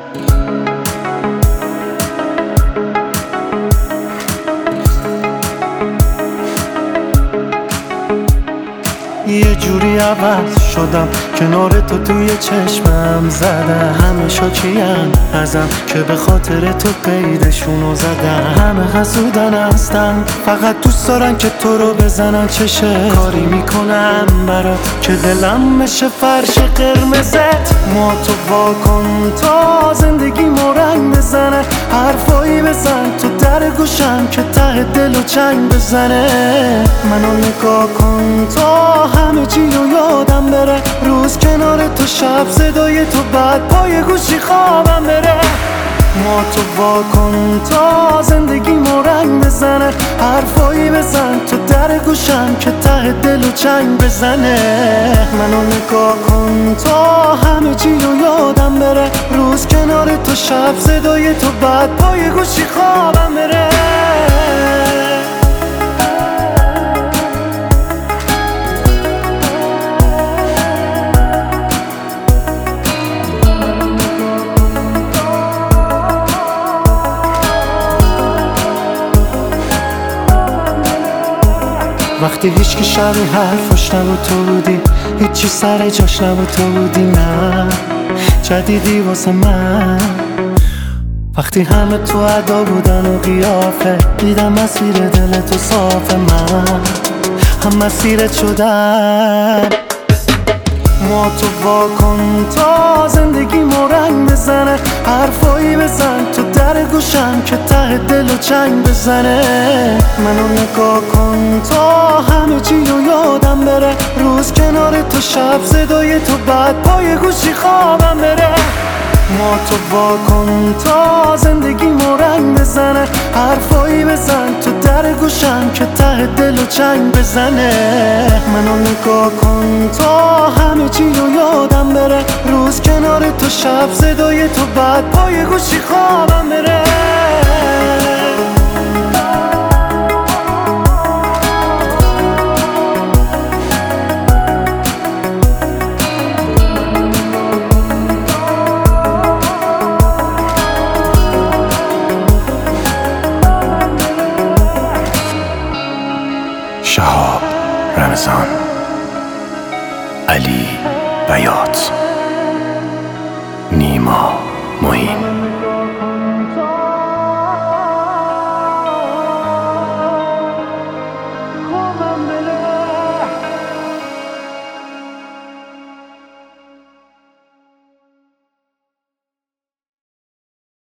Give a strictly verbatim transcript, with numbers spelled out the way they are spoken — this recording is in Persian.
یه جوری عوض شدم کنار تو توی چشمم زدم. همه شاکین ازم که به خاطر تو قیدشونو زدم. همه حسودن هستن فقط دوست دارن که تو رو بزنن چشه. کاری میکنم برات که دلم بشه فرش قرمزت. ما تو واکن تا زندگی رنگ بزنه. حرفایی بزن تو در گوشم که ته دل و چنگ بزنه. منو نگاه کن تا همه چی رو یادم بره. روز کنار تو شب صدای تو بعد پای گوشی خوابم بره. ما تو واکن تا زندگی رنگ بزنه. حرفایی بزن تو در گوشم که ته دل و چنگ بزنه. منو نگاه کن تا همه چی رو یادم بره. روز کنار تو شب صدای تو بعد پای گوشی خوابم بره. وقتی هیچکی شبیه حرفاش نبود تو بودی. هیچی سر جاش نبود تو بودی. نه جدیدی واسه من. وقتی همه تو ادا بودن و قیافه دیدم مسیر دل تو صافه. من هم مسیرت شدم. ما تو واکن تا زندگی رنگ بزنه. حرفایی بزن تو در گوشم که ته دل و چنگ بزنه. منو نگاه کن تا همه چی رو یادم بره. روز کنار تو شب صدای تو بعد پای گوشی خوابم بره. ما تو واکن تا زندگی رنگ بزنه. حرفایی بزن تو در گوشم که ته دل و چنگ بزنه. منو نگاه کن تا همه چی رو یادم بره. روز کنار تو شب صدای تو بعد پای گوشی خوابم بره.